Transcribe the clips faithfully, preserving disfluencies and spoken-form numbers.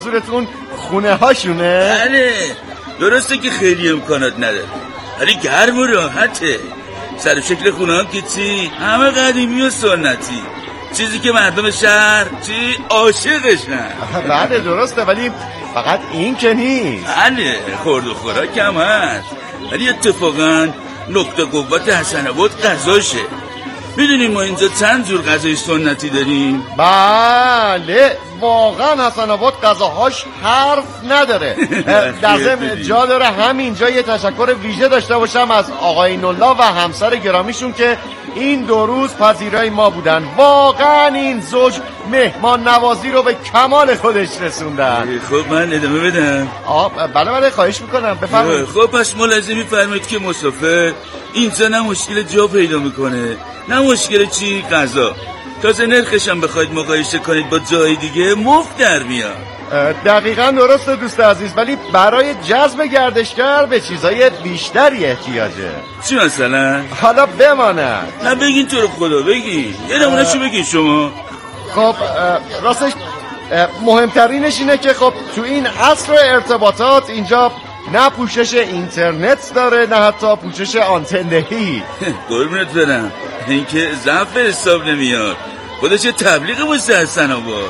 منظورتون خونه هاشونه؟ بله درسته که خیلی امکانات نداره ولی گرم و راحته. سر و شکل خونه هم که چی همه قدیمی و سنتی، چیزی که مردم شهر چی عاشقشن. بله درسته ولی فقط این که نیست. بله خورد و خوراک هم هست ولی اتفاقا نقطه قوت حسن آباد غذاشه. میدونیم ما اینجا چند جور غذای سنتی داریم؟ بله واقعا حسن آباد غذاهاش حرف نداره. در ضمن جا داره همینجا یه تشکر ویژه داشته باشم از آقای نولا و همسر گرامیشون که این دو روز پذیرای ما بودن. واقعا این زوج مهمان نوازی رو به کمال خودش رسوندن. خب من ادامه بدم؟ آه بله بله خواهش میکنم بفرمایید. خب پس ملاحظه میفرمایید که مسافر اینجا نه مشکل جا پیدا میکنه نه مشکل چی غذا. تازه نرخش هم بخواید مقایسه کنید با جای دیگه مفت در میاد. دقیقاً درسته دوست عزیز ولی برای جذب گردشگر به چیزای بیشتری احتیاجه. چی مثلا؟ حالا بماند. نه بگین تو رو خدا بگین یه نمونه شو بگین شما. خب راستش مهمترینش اینه که خب تو این عصر ارتباطات اینجا نه پوشش اینترنت داره نه حتی پوشش آنتندهی. قربونت برم این که ضعف حساب نمیاد. خودش تبلیغ واسه حسن آباد.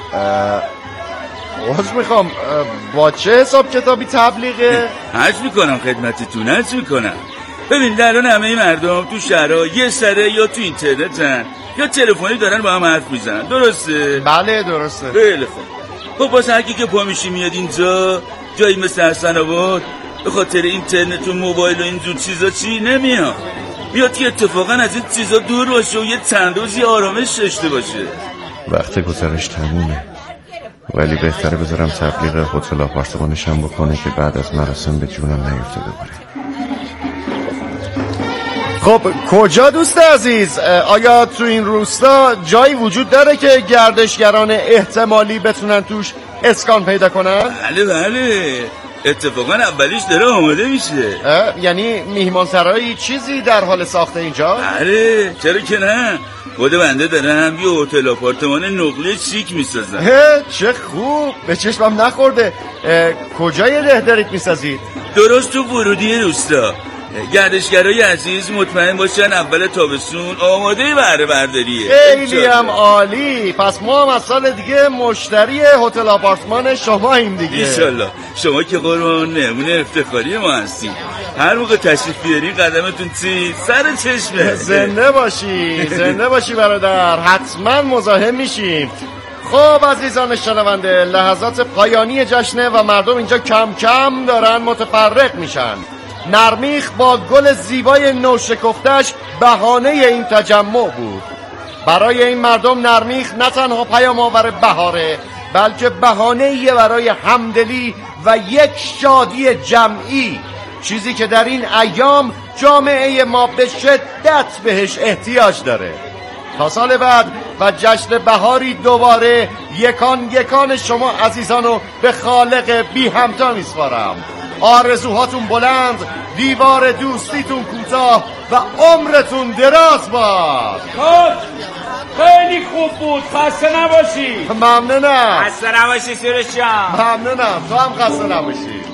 عرض میخوام با چه حساب کتابی تبلیغه؟ عرض میکنم خدمتتون عرض میکنم. ببین الان همه مردم تو شهرها یه سره یا تو اینترنتن یا تلفنی دارن با هم حرف میزنن. درسته؟ بله درسته. خیلی خوب. خب واسه هر کی که پا میشه میاد اینجا جایی مثل حسن آباد به خاطر اینترنت و موبایل و اینجور چیزا چی نمیاد. میاد که اتفاقا از این چیزا دور باشه و یه چند روزی آرامش داشته باشه. وقت گذرش تمومه ولی بهتره بذارم تبلیغ هتل آپارتمانشم بکنه که بعد از مراسم به جونم نیفته دوباره. خب کجا دوست عزیز؟ آیا تو این روستا جایی وجود داره که گردشگران احتمالی بتونن توش اسکان پیدا کنن؟ بله بله اتفاقا اولیش داره آماده میشه. یعنی میهمانسرایی چیزی در حال ساخته اینجا؟ بله چرا که نه. خود بنده دارم یه هتل آپارتمان نقلی شیک میسازم. چه خوب به چشمم نخورده. کجای ده دارید میسازید؟ درست تو ورودی روستا. گردشگرای عزیز مطمئن باشن اول تابستون آماده بهره برداریه. خیلی هم عالی. پس ما هم از سال دیگه مشتری هتل آپارتمان شماییم دیگه. انشالله. شما که قربان نمونه افتخاری ما هستید. هر موقع تشریف بیارین قدمتون چی سر چشمه. زنده باشی زنده باشی برادر. حتما مزاحم میشیم. خب عزیزان شنونده لحظات پایانی جشنه و مردم اینجا کم کم دارن متفرق میشن. نرمیخ با گل زیبای نوشکفتش بهانه این تجمع بود. برای این مردم نرمیخ نه تنها پیام آور بهاره بلکه بهانه‌ای برای همدلی و یک شادی جمعی، چیزی که در این ایام جامعه ما به شدت بهش احتیاج داره. تا سال بعد و جشن بهاری دوباره یکان یکان شما عزیزانو به خالق بی همتا میسپارم. آرزوهاتون بلند، دیوار دوستیتون کوتاه و عمرتون دراز باد. خیلی خوب بود. خسته نباشی. ممنونم. خسته نباشی سیرش جان. ممنونم. تو هم خسته نباشی.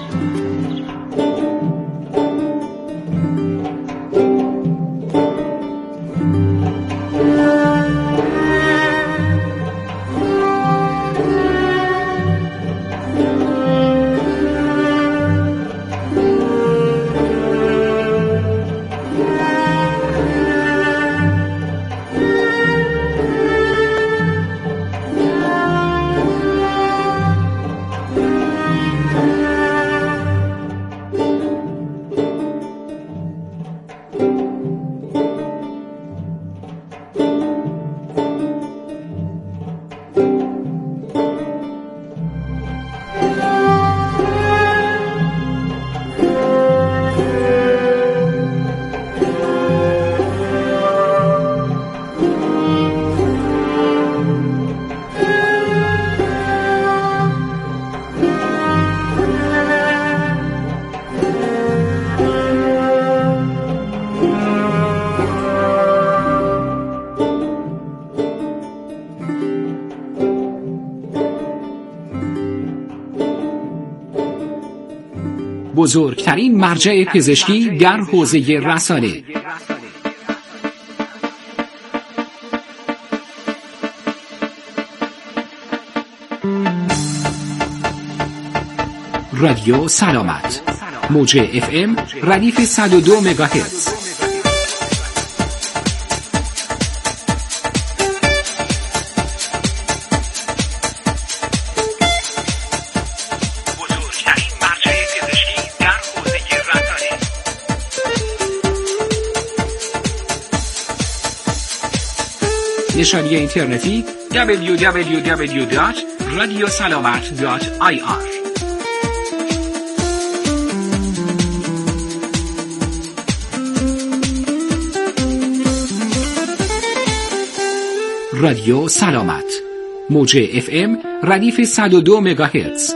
بزرگترین مرجع پزشکی در حوزه رسانه. رادیو سلامت، موج اف ام ردیف صد و دو مگاهرتز. نشانی اینترنتی دبلیو دبلیو دبلیو دات رادیو سلامت دات آی آر. رادیو سلامت، موج اف ام ردیف صد و دو مگاهرتز.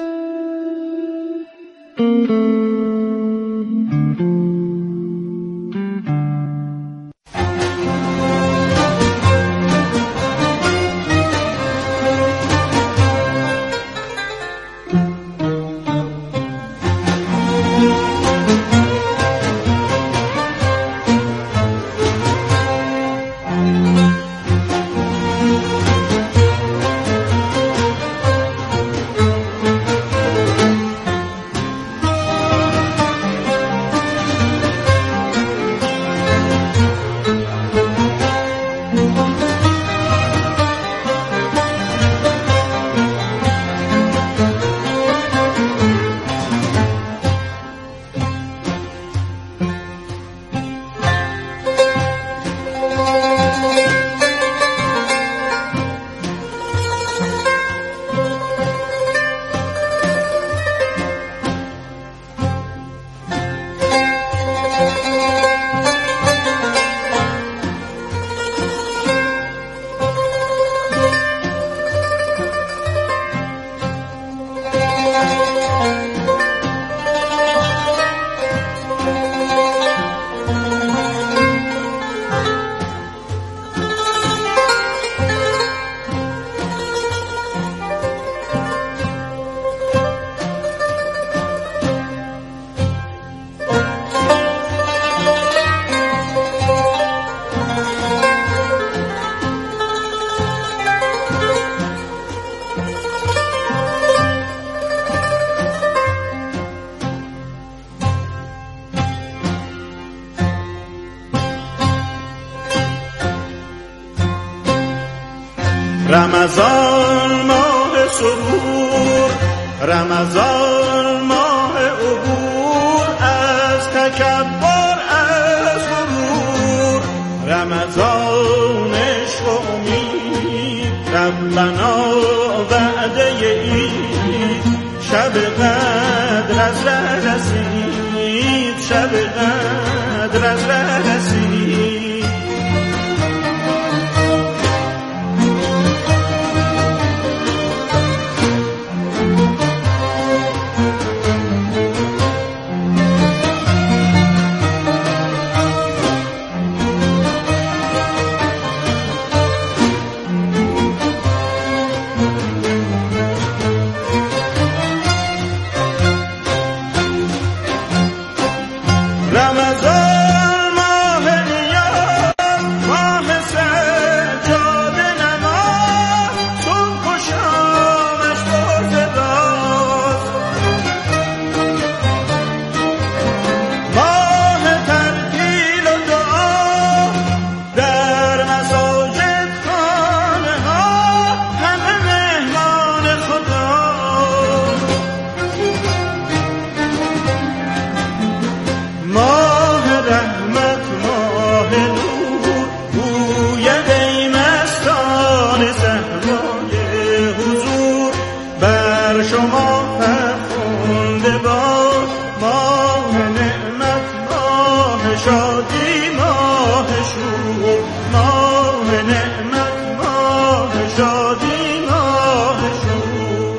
رمضان ماه سرور، رمضان ماه عبور از تکبر، از غرور، رمضان عشق و امید، ربنا وعده عید، شب قدر از ره رسید، شب قدر از ره رسید. رمضان ماه نیاز، ماه سجاده نماز، صبح و شامش پرتراز، ماه ترتیل و دعا در مساجد، خانه ها، همه مهمان خدا. ماه رحمت، ماه نور، گوید ای مستان صحرای حضور، بر شما فرخنده باد ماه نعمت، ماه شادی، ماه شور، ماه نعمت، ماه شادی، ماه شور.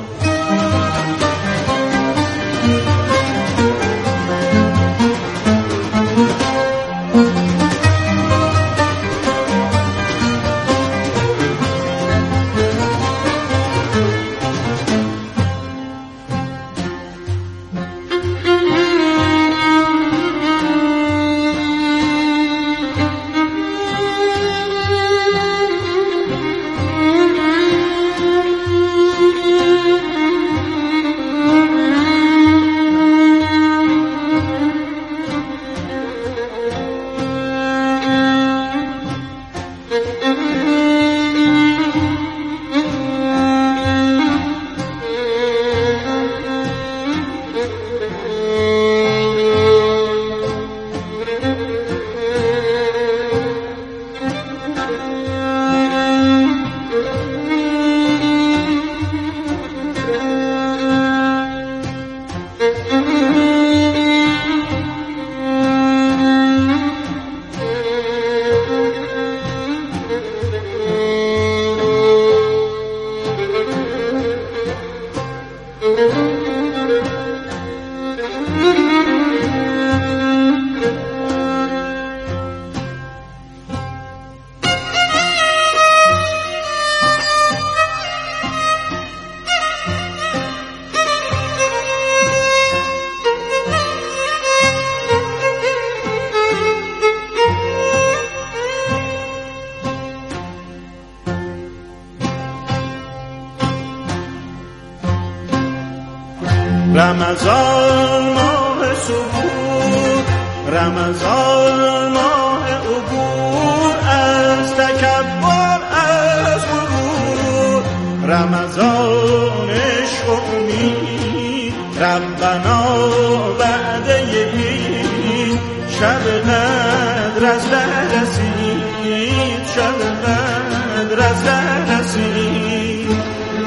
رمضان ماه صبور، رمضان ماه عبور از تکبر از غرور، رمضان عشق و امید، ربنا بعد این شب قدر از ره رسید، شب قدر از ره رسید.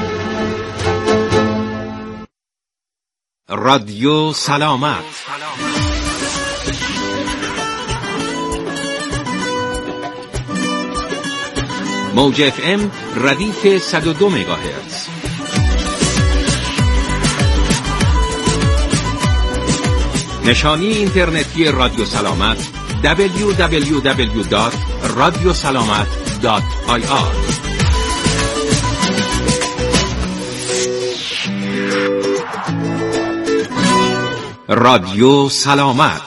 رادیو سلامت موج اف ام ردیف صد و دو مگاهرتز. نشانی اینترنتی رادیو سلامت دبلیو دبلیو دبلیو دات رادیو سلامت دات آی آر. رادیو سلامت.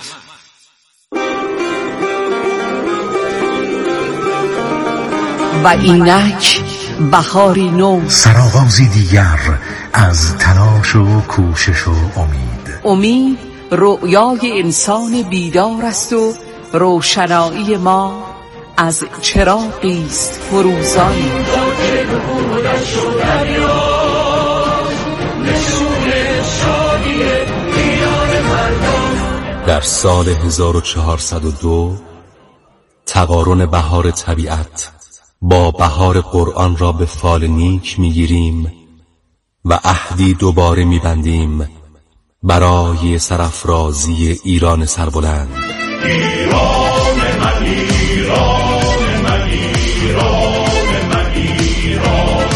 و اینک بهاری نو، سرآغازی دیگر از تلاش و کوشش و امید. امید رؤیای انسان بیدار است و روشنایی ما از چراغی است فروزان. در سال هزار و چهارصد و دو تقارن بهار طبیعت با بهار قرآن را به فال نیک میگیریم و عهدی دوباره میبندیم برای سرافرازی ایران سربلند. ایران من، ایران من، ایران من، ایران،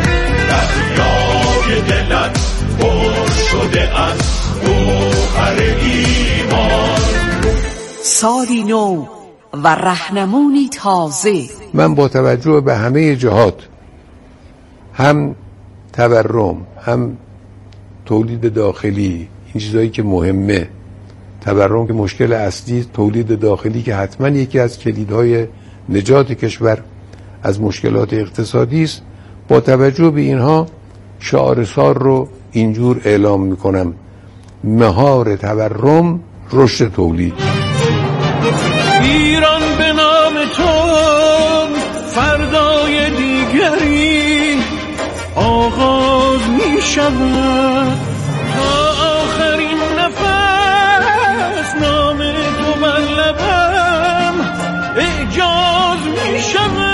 دریای دلت پر شده از گوهر ایمان. سالی نو و رهنمونی تازه. من با توجه به همه جهات، هم تورم، هم تولید داخلی، این چیزایی که مهمه، تورم که مشکل اصلی، تولید داخلی که حتما یکی از کلیدهای نجات کشور از مشکلات اقتصادی است، با توجه به اینها شعار سال رو اینجور اعلام میکنم: مهار تورم، رشد تولید. ایران به نام تو فردای دیگری آغاز می شود، تا آخرین نفس نام تو بر لبم اعجاز می شود.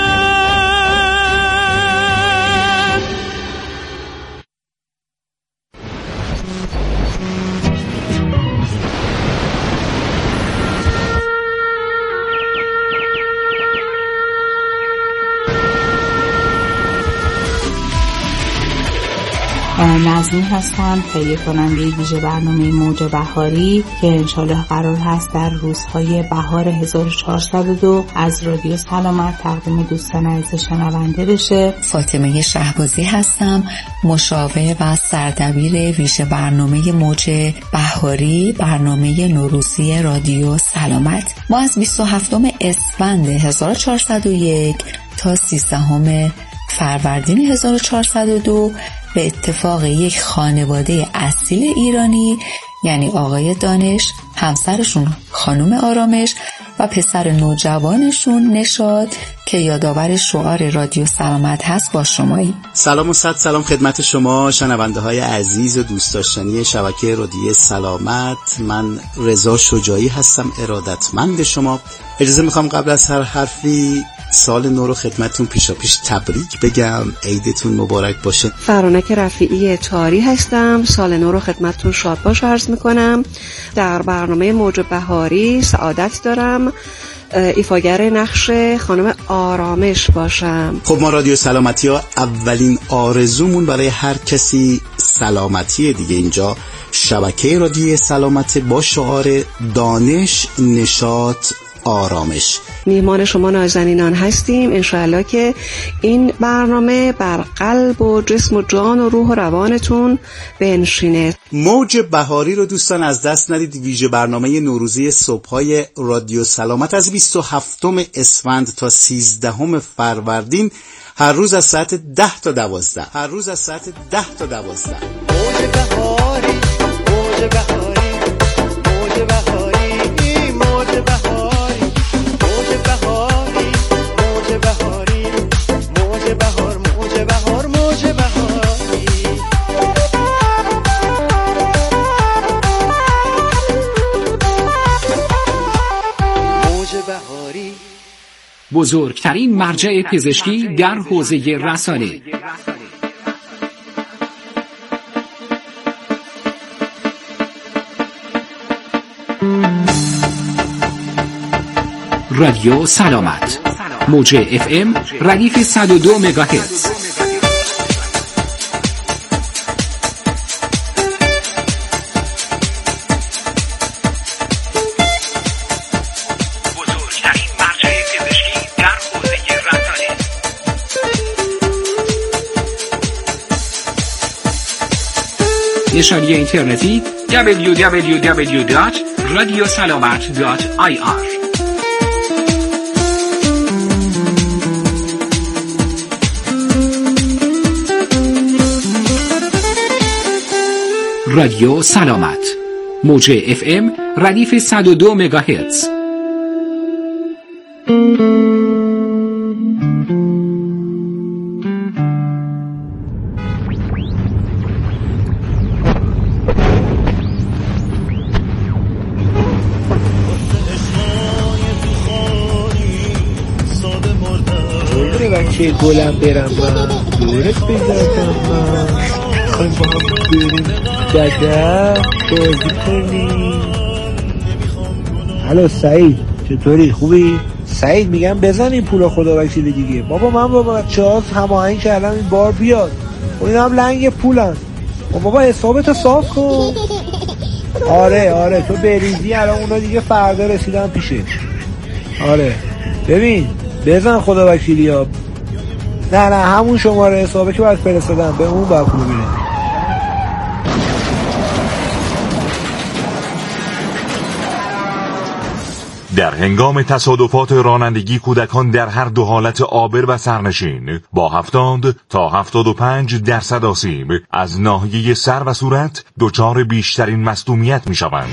نظمی هستم، تهیه کننده ویژه برنامه موج بهاری که انشالله قرار هست در روزهای بهار هزار و چهارصد و دو از رادیو سلامت تقدیم دوستان عزیز شنونده بشه. فاطمه شهبازی هستم، مشاور و سردبیر ویژه برنامه موج بهاری، برنامه نوروزی رادیو سلامت. ما از بیست و هفتم اسفند هزار و چهارصد و یک تا سیزدهم فروردین هزار و چهارصد و دو به اتفاق یک خانواده اصیل ایرانی، یعنی آقای دانش، همسرشون خانم آرامش و پسر نوجوانشون نشاد که یادآور شعار رادیو سلامت هست، با شمایی. سلام و صد سلام خدمت شما شنونده های عزیز و دوست داشتنی شبکه رادیو سلامت. من رضا شجاعی هستم، ارادتمند شما. اجازه میخوام قبل از هر حرفی سال نو رو خدمتتون پیشا پیش تبریک بگم. عیدتون مبارک باشه. فرانک رفیعی تاری هستم، سال نو رو خدمتتون شاد باش عرض میکنم. در برنامه موج بهاری سعادت دارم ایفاگر نقش خانم آرامش باشم. خب ما رادیو سلامتی ها اولین آرزومون برای هر کسی سلامتی دیگه. اینجا شبکه رادیو سلامت با شعار دانش، نشاط، آرامش. میهمان شما نازنینان هستیم. انشاءالله که این برنامه بر قلب و جسم و جان و روح و روانتون بنشینه. موج بهاری رو دوستان از دست ندید. ویژه برنامه نوروزی صبح‌های رادیو سلامت از بیست و هفتم اسفند تا سیزدهم فروردین، هر روز از ساعت ده تا دوازده هر روز از ساعت ده تا دوازده. موج بهاری بزرگترین مرجع پزشکی در حوزه رسانه. رادیو سلامت، موج اف ام ردیف صد و دو مگاهرتز. بزرگترین مرجع پزشکی در حوزه رسانه. نشانی اینترنتی دبلیو دبلیو دبلیو دات رادیو سلامت دات آی آر. رادیو سلامت، موج اف ام ردیف صد و دو مگاهرتز. بچه گلم برم من دورت بگردم من خواهیم با هم بریم دادا بازی کنیم. الو سعید، چطوری؟ خوبی؟ سعید میگم بزن این پولا خدا وکیلی دیگه. بابا من با بچه ها هماهنگ کردم این بار بیاد، اون هم لنگ پولن. بابا حسابتو صاف کن. آره آره تو بریزی الان اونا دیگه فردا رسیدن پیشه. آره ببین بزن خدا وکیلی ها. نه نه همون شماره حسابه که باید فرستادم به اون باید پول بینه. در هنگام تصادفات رانندگی کودکان در هر دو حالت آبر و سرنشین با هفتاد تا هفتاد و پنج درصد آسیب از ناحیه سر و صورت دچار بیشترین مصدومیت می شوند.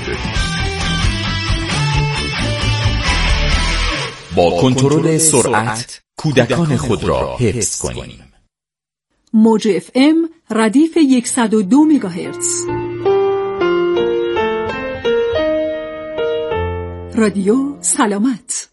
با کنترل سرعت کودکان خود را حفظ کنیم. موج اف ام ردیف صد و دو مگاهرتز. رادیو سلامت.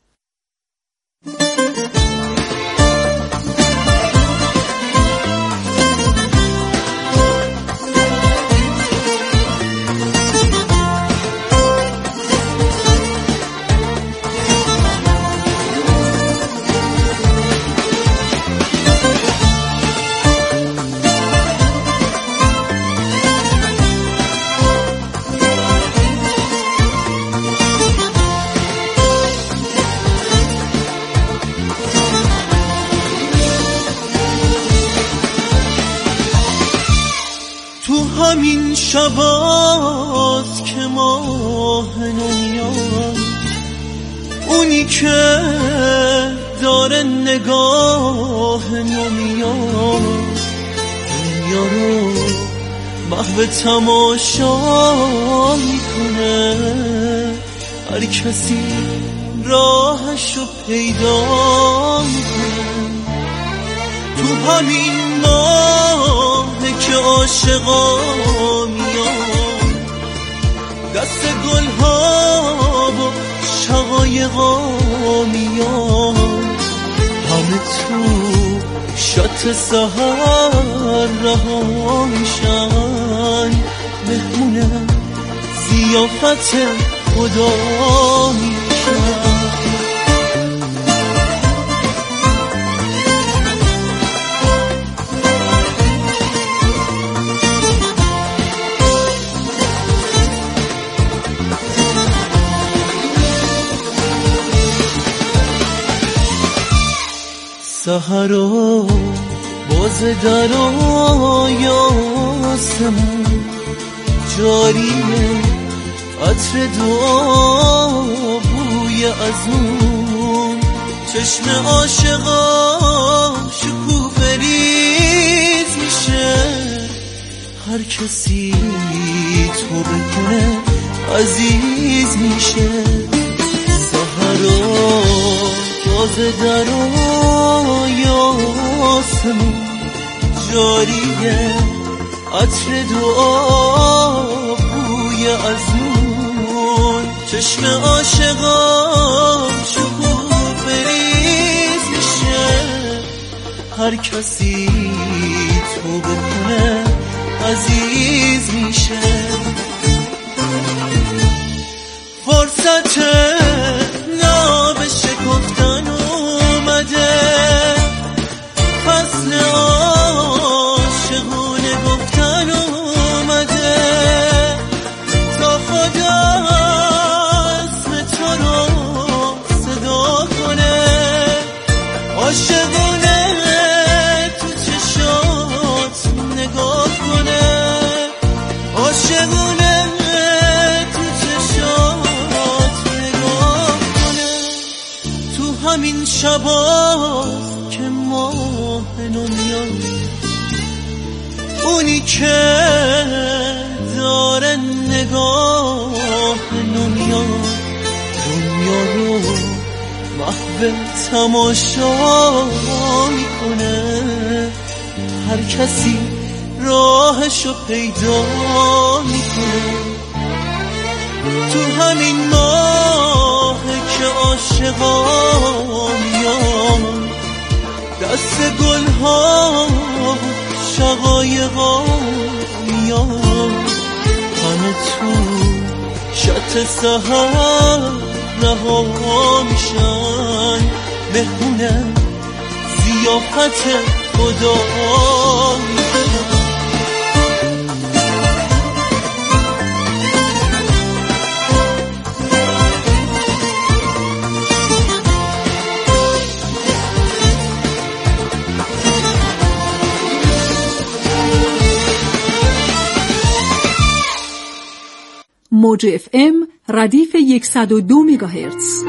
همین شباست که ماه نمیاد، اونی که داره نگاه نمیاد، دنیا رو محو تماشا میکنه، هر کسی راهشو پیدا میکنه. تو همین ماه که عاشقا میان، دست گلها و شقایقا میان، همه تو شط سحر رها میشن، مهمون ضیافت خدا میشن. سحرا باز درای آسمون جاریه، عطر دعا بوی ازون، چشم عاشقا شکوفه ریز میشه، هر کسی توبه کنه عزیز میشه. سحرا باز درای آسمون جاریه، عطر دعا بوی ازون، چشم عاشقا شکوفه ریز هر کسی توبه کنه عزیز میشه. فرصت ناب شکفتن اومده، فصل عاشقونه گفتن اومده، تا خدا اسم تو رو صدا کنه. عاشقونه تو چشات نگاه کنه، عاشقونه تو چشات نگاه کنه. تو همین شباست که ماه نو میاد، اونی که داره نگاه نو میاد، دنیا رو محو تماشا میکنه. هر کسی راهشو پیدا میکنه. تو همین ماه که عاشقا میان، دست گل ها شقایقا میان، همه تو شط سحر رها میشن. مهمونه ضیافت خدا میشن. موج اف ام ردیف صد و دو مگاهرتز.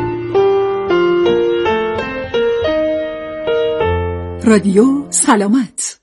رادیو سلامت.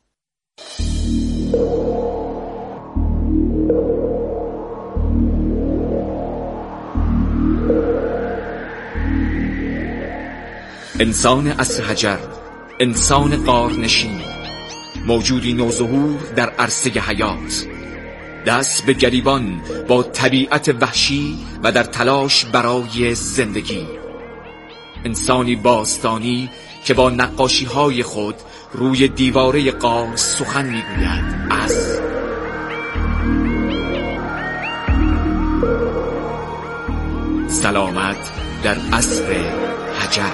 انسان عصر حجر، انسان غارنشین، موجودی نوظهور در عرصه حیات، دست به گریبان با طبیعت وحشی و در تلاش برای زندگی. انسانی باستانی که با نقاشی های خود روی دیواره غار سخن میگوید از سلامت در عصر حجر.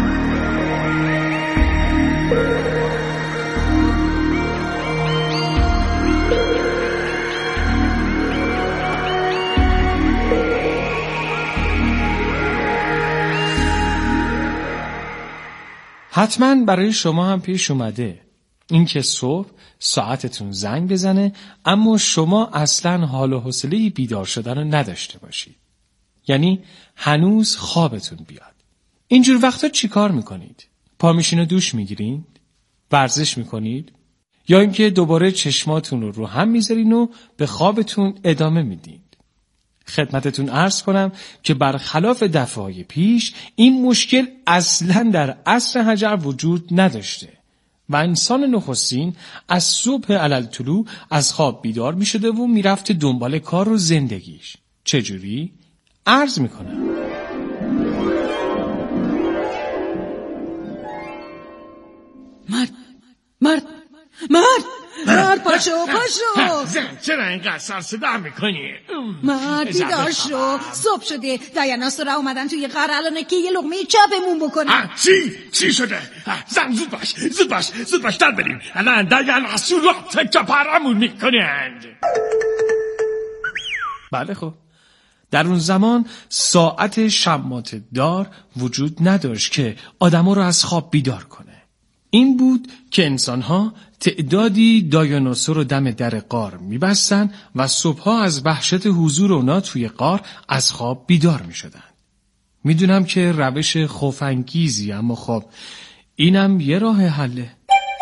حتما برای شما هم پیش اومده اینکه صبح ساعتتون زنگ بزنه اما شما اصلا حال و حوصله بیدار شدن رو نداشته باشید. یعنی هنوز خوابتون بیاد. اینجور وقتا چی کار میکنید؟ پا میشین و دوش میگیرین؟ ورزش میکنید؟ یا اینکه دوباره چشماتون رو رو هم میذارین و به خوابتون ادامه میدین؟ خدمتتون عرض کنم که برخلاف دفعه‌های پیش این مشکل اصلاً در عصر حجر وجود نداشته و انسان نخستین از صبح علل طلوع از خواب بیدار می شده و می رفته دنبال کار و زندگیش. چجوری؟ عرض می کنم. مرد مرد مرد مرد پاشو پاشو. زن چرا اینقدر سر صدا میکنی؟ مرد بیدار شو، صبح شده. دیانا سورا اومدن توی غار الانه که یه لقمه چاپمون بکنن. چی؟ چی شده؟ زن زود باش زود باش زود باش در بریم. الان دیانا سورا تکه پرمون میکنند. بله خب در اون زمان ساعت شمات دار وجود نداشت که آدمو رو از خواب بیدار کنه. این بود که انسان‌ها تعدادی دایناسور رو دم در غار می‌بستن و صبح‌ها از وحشت حضور اونا توی غار از خواب بیدار می‌شدن. میدونم که روش خوف‌انگیزی، اما خب اینم یه راه حله.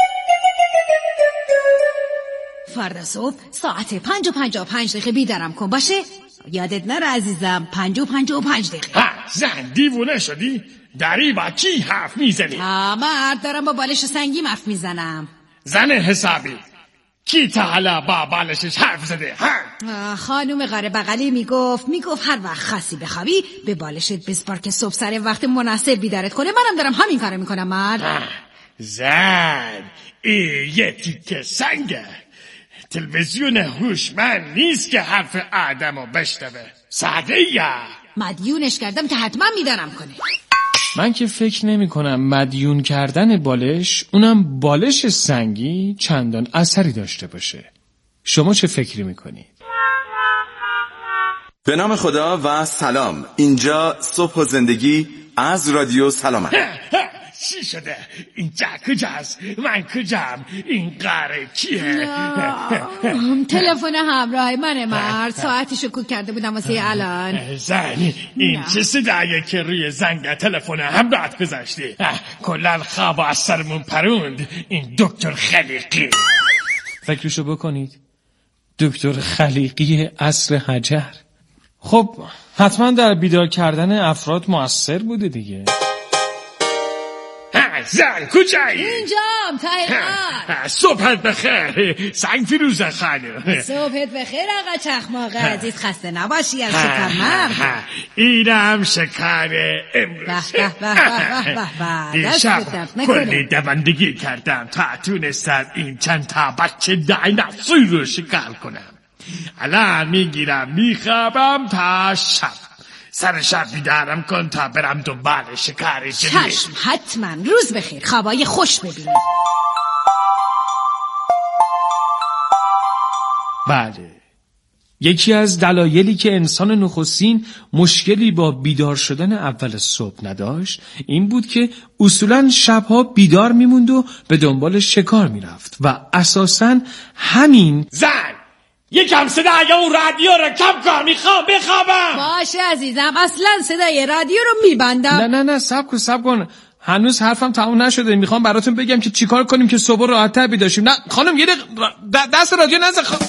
فردا صبح ساعت پنج و پنجاه و پنج دقیقه بیدارم کن باشه؟ یادت نره عزیزم، پنج و پنج و پنج دقیقه. ها زن دیوونه شدی؟ داری با کی حرف میزنی؟ مرد دارم با بالش سنگی حرف میزنم. زن حسابی کی تا حالا با بالشش حرف زده؟ ها؟ خانوم غار بغلی میگفت میگفت هر وقت خاصی بخوابی به بالشت بسپار که صبح سر وقت مناسب بیدارت کنه. منم دارم همین کارو میکنم. مرد زن این یه تیکه سنگه. تلویزیون هوشمند نیست که حرف آدمو بشنوه. ساده یا مدیونش کردم که حتما میدارم کنه. من که فکر نمی کنم مدیون کردن بالش، اونم بالش سنگی، چندان اثری داشته باشه. شما چه فکری میکنید؟ به نام خدا و سلام. اینجا صبح و زندگی از رادیو سلامت. چی شده؟ اینجا کجاست؟ من کجام؟ این قاره کیه؟ تلفن همراه من مرد، ساعتشو کوک کرده بودم واسه الان. زن این چه صدایه که روی زنگ تلفن همراهت گذاشتی؟ کلن خواب از سرمون پروند این دکتر خلیقی. فکرشو بکنید، دکتر خلیقی عصر حجر. خب حتما در بیدار کردن افراد مؤثر بوده دیگه. زن کجایی؟ اینجام تایقان. صبحت بخیر سنگ فیروزه خانم. صبحت بخیر آقا چخماق عزیز، خسته نباشی از شکر مرد. اینم شکر امروز. به به به به به. دیشب کلی دوندگی کردم تا تونستم این چند تا بچه دایناسور رو شکار کنم. الان میگیرم میخوابم تا شب. سر شب بیدارم کن تا برم دنبال شکار جدید. چشم حتما. روز بخیر، خوابای خوش ببینید. بله، یکی از دلایلی که انسان نخستین مشکلی با بیدار شدن اول صبح نداشت این بود که اصولاً شبها بیدار میموند و به دنبال شکار میرفت و اساساً همین. زن یکم صدای اون رادیو رو کم کن، میخوام بخوابم. باشه عزیزم، اصلا صدای رادیو رو میبندم. نه نه نه صبر کن صبر کن، هنوز حرفم تموم نشده. میخوام براتون بگم که چیکار کنیم که صبح راحت‌تر بیدار شیم. نه خانم یه دست رادیو نزن. خ...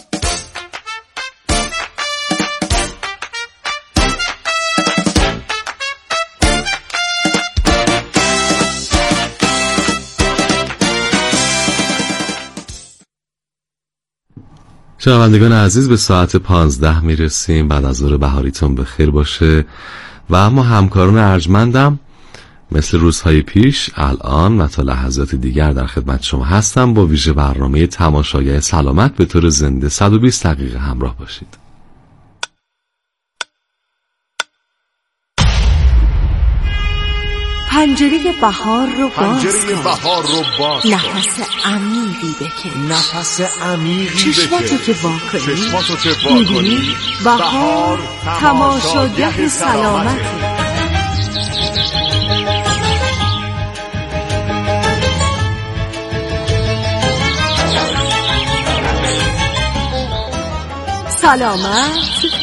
شنوندگان عزیز، به ساعت پانزده میرسیم. بعد از ظهر بهاریتون بخیر باشه. و اما همکاران ارجمندم مثل روزهای پیش الان و تا لحظات دیگر در خدمت شما هستم با ویژه برنامه تماشاگر سلامت به طور زنده. صد و بیست دقیقه همراه باشید. پنجره بهار رو باز پنجره بهار رو باز نفس عمیقی بکش. نفس عمیقی بکش. چشماتو که وا کنی چشماتو که وا کنی بهار تماشاگر سلامت. سلامت